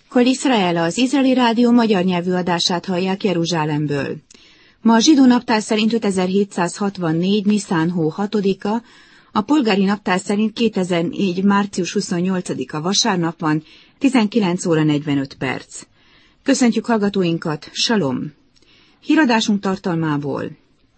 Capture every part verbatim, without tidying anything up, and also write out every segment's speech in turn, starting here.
Kol Israel, az izraeli rádió magyar nyelvű adását hallják Jeruzsálemből. Ma a zsidó naptár szerint ötezer-hétszázhatvannégy. Niszán hó hatodika, a polgári naptár szerint kétezer-négy. március huszonnyolcadika vasárnap van, tizenkilenc óra negyvenöt perc. Köszöntjük hallgatóinkat, salom! Híradásunk tartalmából.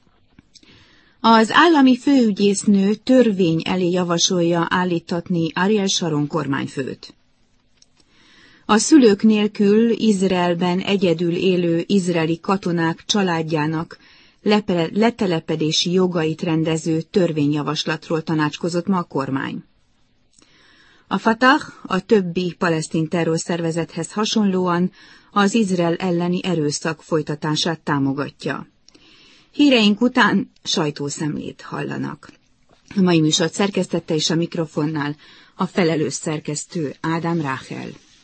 Az állami főügyésznő törvény elé javasolja állítatni Ariel Sharon kormányfőt. A szülők nélkül Izraelben egyedül élő izraeli katonák családjának letelepedési jogait rendező törvényjavaslatról tanácskozott ma a kormány. A Fatah a többi palesztin terrorszervezethez hasonlóan az Izrael elleni erőszak folytatását támogatja. Híreink után sajtószemlét hallanak. A mai műsort szerkesztette és a mikrofonnál a felelős szerkesztő Ádám Ráhel.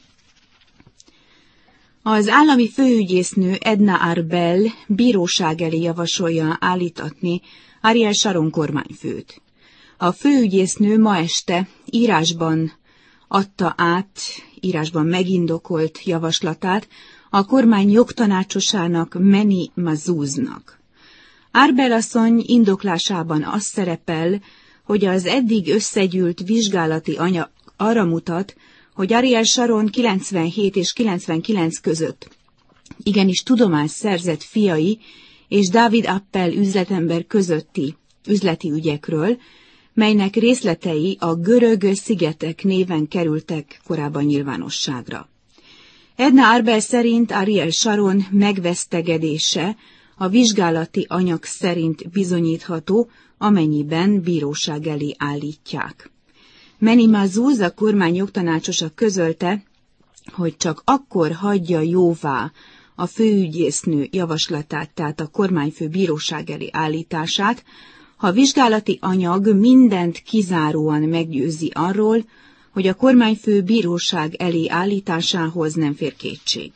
Az állami főügyésznő Edna Arbel bíróság elé javasolja állítatni Ariel Sharon kormányfőt. A főügyésznő ma este írásban adta át, írásban megindokolt javaslatát a kormány jogtanácsosának Meni Mazuznak. Arbel asszony indoklásában az szerepel, hogy az eddig összegyűlt vizsgálati anyag arra mutat, hogy Ariel Sharon kilencvenhét és kilencvenkilenc között igenis tudomást szerzett fiai és David Appel üzletember közötti üzleti ügyekről, melynek részletei a görög szigetek néven kerültek korábban nyilvánosságra. Edna Arbel szerint Ariel Sharon megvesztegedése a vizsgálati anyag szerint bizonyítható, amennyiben bíróság elé állítják. Meni Mazuz, a kormány jogtanácsosa közölte, hogy csak akkor hagyja jóvá a főügyésznő javaslatát, tehát a kormányfő bíróság elé állítását, ha a vizsgálati anyag mindent kizáróan meggyőzi arról, hogy a kormányfő bíróság elé állításához nem fér kétség.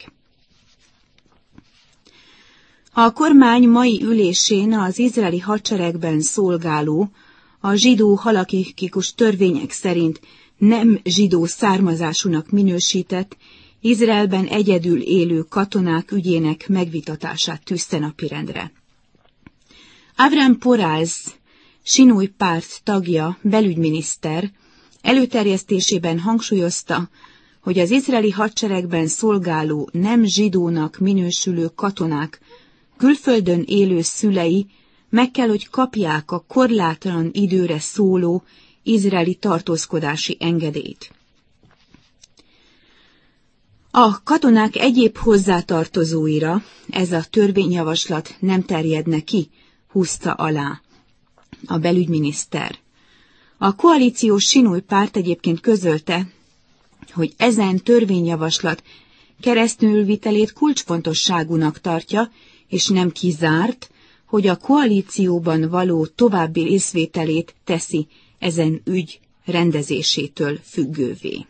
A kormány mai ülésén az izraeli hadseregben szolgáló, a zsidó halakikus törvények szerint nem zsidó származásúnak minősített, Izraelben egyedül élő katonák ügyének megvitatását tűzte napirendre. Avram Poráz, Sinúj párt tagja, belügyminiszter, előterjesztésében hangsúlyozta, hogy az izraeli hadseregben szolgáló nem zsidónak minősülő katonák külföldön élő szülei meg kell, hogy kapják a korlátlan időre szóló izraeli tartózkodási engedélyt. A katonák egyéb hozzátartozóira ez a törvényjavaslat nem terjedne ki, húzta alá a belügyminiszter. A koalíciós Sinúj párt egyébként közölte, hogy ezen törvényjavaslat keresztülvitelét kulcsfontosságúnak tartja, és nem kizárt, hogy a koalícióban való további részvételét teszi ezen ügy rendezésétől függővé.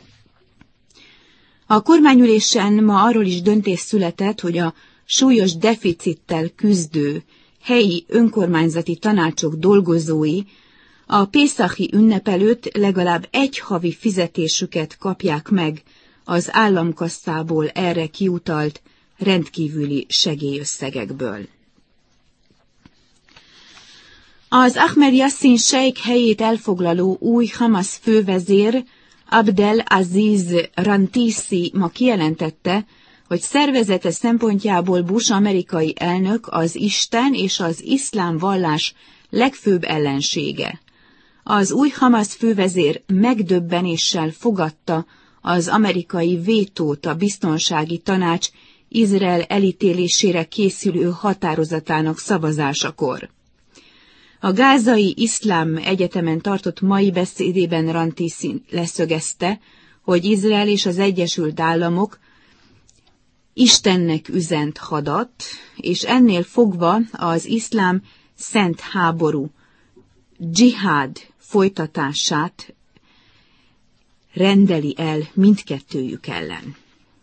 A kormányülésen ma arról is döntés született, hogy a súlyos deficittel küzdő helyi önkormányzati tanácsok dolgozói a pészachi ünnep előtt legalább egy havi fizetésüket kapják meg az államkasszából erre kiutalt rendkívüli segélyösszegekből. Az Ahmed Yassin Sheikh helyét elfoglaló új Hamas fővezér Abdel Aziz Rantisi ma kijelentette, hogy szervezete szempontjából Bush amerikai elnök az Isten és az iszlám vallás legfőbb ellensége. Az új Hamas fővezér megdöbbenéssel fogadta az amerikai vétót a biztonsági tanács Izrael elítélésére készülő határozatának szavazásakor. A gázai iszlám egyetemen tartott mai beszédében Rantisi leszögezte, hogy Izrael és az Egyesült Államok Istennek üzent hadat, és ennél fogva az iszlám szent háború, dzsihád folytatását rendeli el mindkettőjük ellen.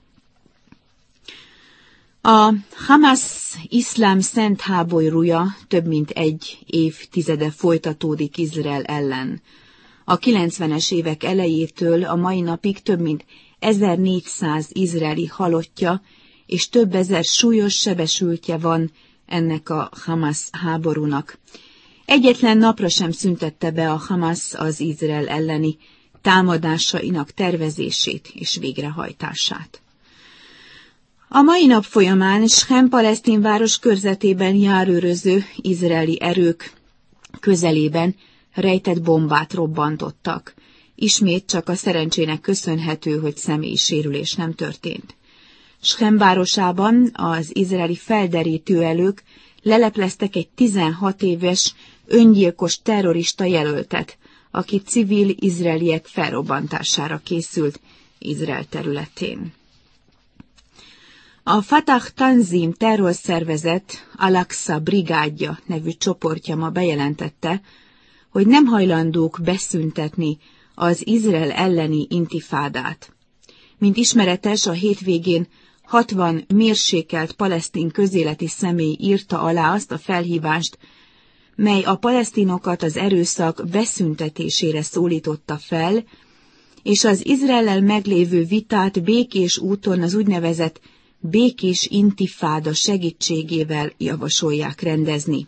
A Hamas iszlám szent háborúja több mint egy évtizede folytatódik Izrael ellen. A kilencvenes évek elejétől a mai napig több mint ezernégyszáz izraeli halottja és több ezer súlyos sebesültje van ennek a Hamas háborúnak. Egyetlen napra sem szüntette be a Hamas az Izrael elleni támadásainak tervezését és végrehajtását. A mai nap folyamán Sechem palesztin város körzetében járőröző izraeli erők közelében rejtett bombát robbantottak. Ismét csak a szerencsének köszönhető, hogy személyi sérülés nem történt. Sechem városában az izraeli felderítőelők lelepleztek egy tizenhat éves öngyilkos terrorista jelöltet, aki civil izraeliek felrobbantására készült Izrael területén. A Fatah Tanzim terrorszervezet Al-Aqsa brigádja nevű csoportja ma bejelentette, hogy nem hajlandók beszüntetni az Izrael elleni intifádát. Mint ismeretes, a hétvégén hatvan mérsékelt palesztin közéleti személy írta alá azt a felhívást, mely a palesztinokat az erőszak beszüntetésére szólította fel, és az Izraellel meglévő vitát békés úton az úgynevezett békés intifáda segítségével javasolják rendezni.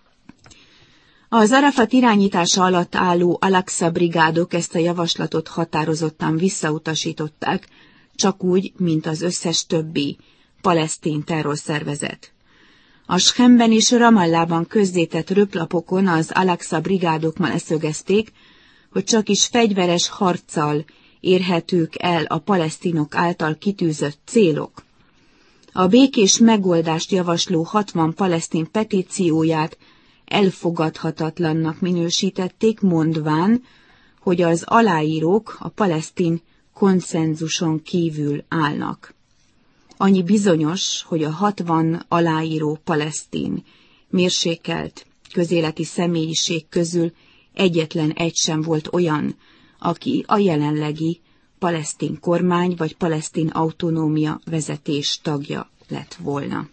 Az Arafat irányítása alatt álló Al-Aqsa brigádok ezt a javaslatot határozottan visszautasították, csak úgy, mint az összes többi palesztin terrorszervezet. A Shechemben és Ramallában közzétett röplapokon az Al-Aqsa brigádok ma leszögezték, hogy csak is fegyveres harccal érhetők el a palesztinok által kitűzött célok. A békés megoldást javasló hatvan palesztin petícióját elfogadhatatlannak minősítették, mondván, hogy az aláírók a palesztin konszenzuson kívül állnak. Annyi bizonyos, hogy a hatvan aláíró palesztin mérsékelt közéleti személyiség közül egyetlen egy sem volt olyan, aki a jelenlegi palesztin kormány vagy palesztin autonómia vezetés tagja lett volna.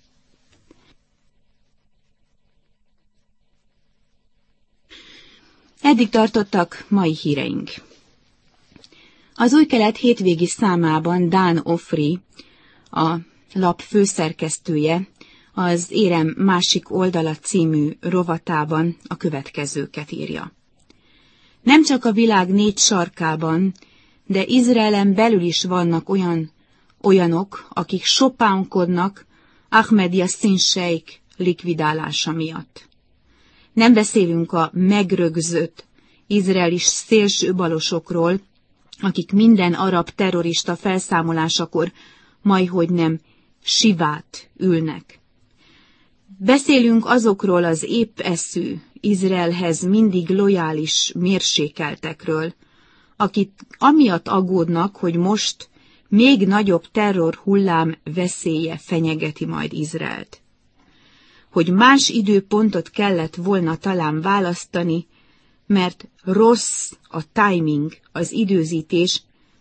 Eddig tartottak mai híreink. Az Új Kelet hétvégi számában Dan Ofri, a lap főszerkesztője, az Érem másik oldala című rovatában a következőket írja. Nem csak a világ négy sarkában, de Izraelen belül is vannak olyan, olyanok, akik sopánkodnak Ahmed Yassin Sheikh likvidálása miatt. Nem beszélünk a megrögzött izraelis szélsőbalosokról, akik minden arab terrorista felszámolásakor majdhogy nem sivát ülnek. Beszélünk azokról az épp eszű, Izraelhez mindig lojális mérsékeltekről, akik amiatt aggódnak, hogy most még nagyobb terror hullám veszélye fenyegeti majd Izraelt. Hogy más időpontot kellett volna talán választani, mert rossz a timing, az időzítés,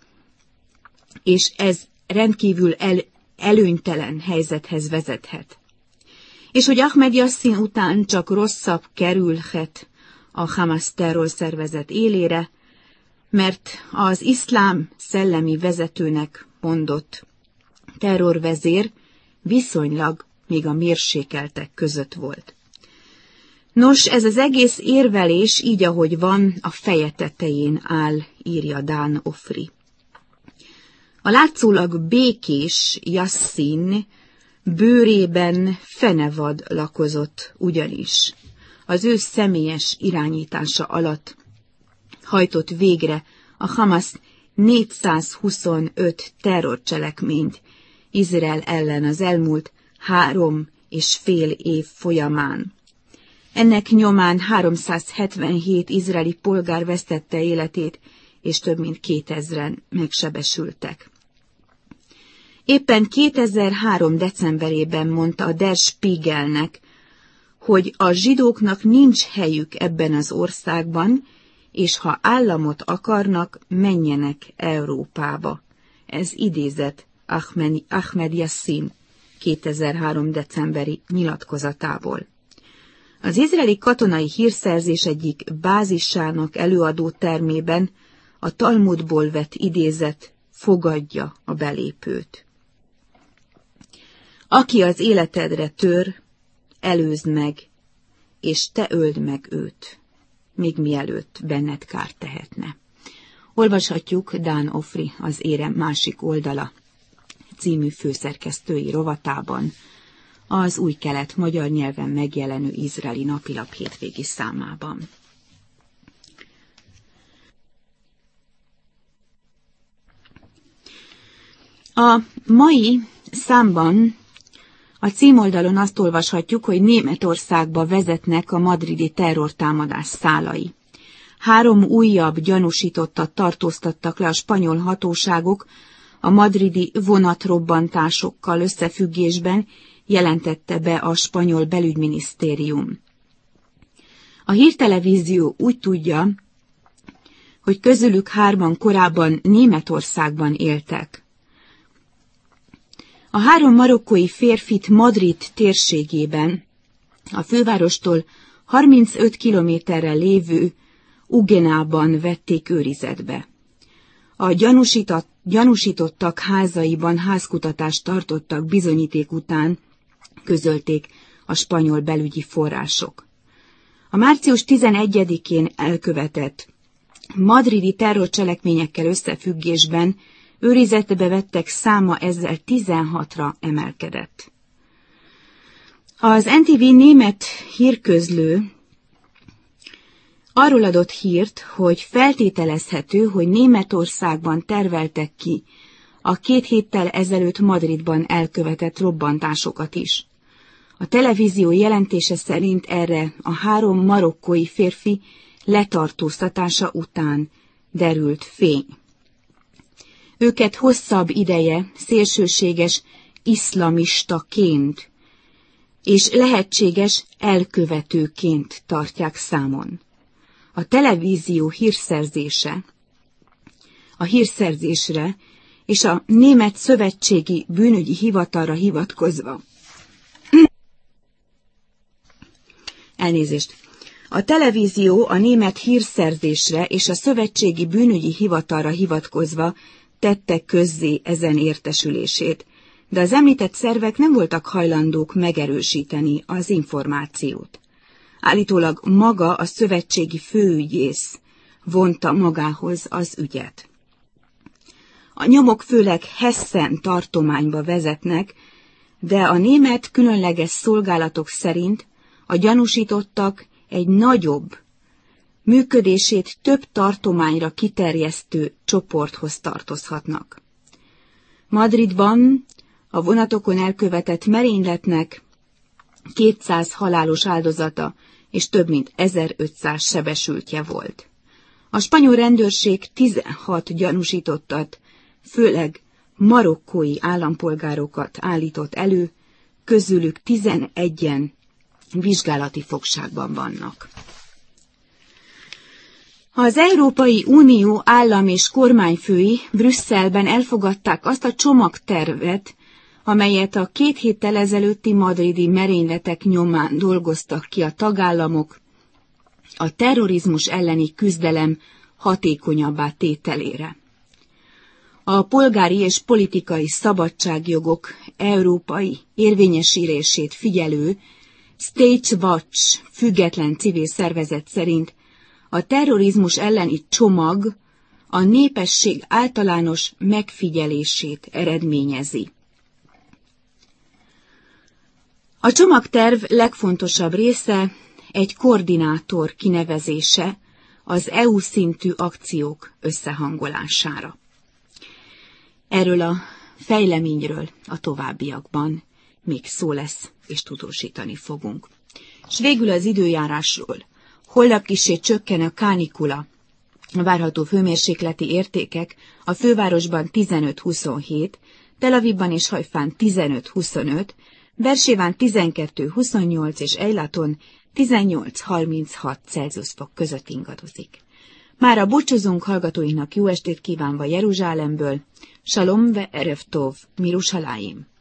és ez rendkívül el, előnytelen helyzethez vezethet. És hogy Ahmed Yassin után csak rosszabb kerülhet a Hamas terrorszervezet élére, mert az iszlám szellemi vezetőnek mondott terrorvezér viszonylag még a mérsékeltek között volt. Nos, ez az egész érvelés így, ahogy van, a feje tetején áll, írja Dan Ofri. A látszólag békés Yassin bőrében fenevad lakozott ugyanis. Az ő személyes irányítása alatt hajtott végre a Hamas négyszázhuszonöt terrorcselekményt Izrael ellen az elmúlt három és fél év folyamán. Ennek nyomán háromszázhetvenhét izraeli polgár vesztette életét, és több mint kétezren megsebesültek. Éppen kétezer-három decemberében mondta a Der Spiegelnek, hogy a zsidóknak nincs helyük ebben az országban, és ha államot akarnak, menjenek Európába. Ez idézet Ahmed, Ahmed Yassin kétezer-három decemberi nyilatkozatából. Az izraeli katonai hírszerzés egyik bázisának előadó termében a Talmudból vett idézet fogadja a belépőt. Aki az életedre tör, előzd meg, és te öld meg őt, még mielőtt benned kárt tehetne. Olvashatjuk Dán Ofri Az érem másik oldala című főszerkesztői rovatában, az Új Kelet magyar nyelven megjelenő izraeli napilap hétvégi számában. A mai számban a címoldalon azt olvashatjuk, hogy Németországba vezetnek a madridi terrortámadás szálai. Három újabb gyanúsítottat tartóztattak le a spanyol hatóságok a madridi vonatrobbantásokkal összefüggésben, jelentette be a spanyol belügyminisztérium. A hírtelevízió úgy tudja, hogy közülük hárman korábban Németországban éltek. A három marokkói férfit Madrid térségében, a fővárostól harmincöt kilométerre lévő Ugenában vették őrizetbe. A gyanúsítottak házaiban házkutatást tartottak bizonyíték után, közölték a spanyol belügyi források. A március tizenegyedikén elkövetett madridi terrorcselekményekkel összefüggésben őrizetbe vettek száma ezzel tizenhatra emelkedett. Az en té vé német hírközlő arról adott hírt, hogy feltételezhető, hogy Németországban terveltek ki a két héttel ezelőtt Madridban elkövetett robbantásokat is. A televízió jelentése szerint erre a három marokkói férfi letartóztatása után derült fény. Őket hosszabb ideje szélsőséges iszlamistaként és lehetséges elkövetőként tartják számon. A televízió hírszerzése, a hírszerzésre és a Német Szövetségi Bűnügyi Hivatalra hivatkozva. Elnézést. A televízió a német hírszerzésre és a Szövetségi Bűnügyi Hivatalra hivatkozva tette közzé ezen értesülését, de az említett szervek nem voltak hajlandók megerősíteni az információt. Állítólag maga a szövetségi főügyész vonta magához az ügyet. A nyomok főleg Hessen tartományba vezetnek, de a német különleges szolgálatok szerint a gyanúsítottak egy nagyobb, működését több tartományra kiterjesztő csoporthoz tartozhatnak. Madridban a vonatokon elkövetett merényletnek kétszáz halálos áldozata és több mint ezerötszáz sebesültje volt. A spanyol rendőrség tizenhat gyanúsítottat, főleg marokkói állampolgárokat állított elő, közülük tizenegyen vizsgálati fogságban vannak. Az Európai Unió állam- és kormányfői Brüsszelben elfogadták azt a csomagtervet, amelyet a két héttel ezelőtti madridi merényletek nyomán dolgoztak ki a tagállamok a terrorizmus elleni küzdelem hatékonyabbá tételére. A polgári és politikai szabadságjogok európai érvényesülését figyelő State Watch független civil szervezet szerint a terrorizmus elleni csomag a népesség általános megfigyelését eredményezi. A csomagterv legfontosabb része egy koordinátor kinevezése az é u szintű akciók összehangolására. Erről a fejleményről a továbbiakban még szó lesz, és tudósítani fogunk. És végül az időjárásról. Holnap kissé csökken a kánikula. A várható hőmérsékleti értékek a fővárosban tizenöt-huszonhét, Tel Avivban és Hajfán tizenöt-huszonöt, Bersében tizenkettő-huszonnyolc és Eilaton tizennyolc-harminchat Celsius fok között ingadozik. Mára búcsúzunk hallgatóinknak jó estét kívánva Jeruzsálemből. Shalom ve erev tov, Mirushalayim.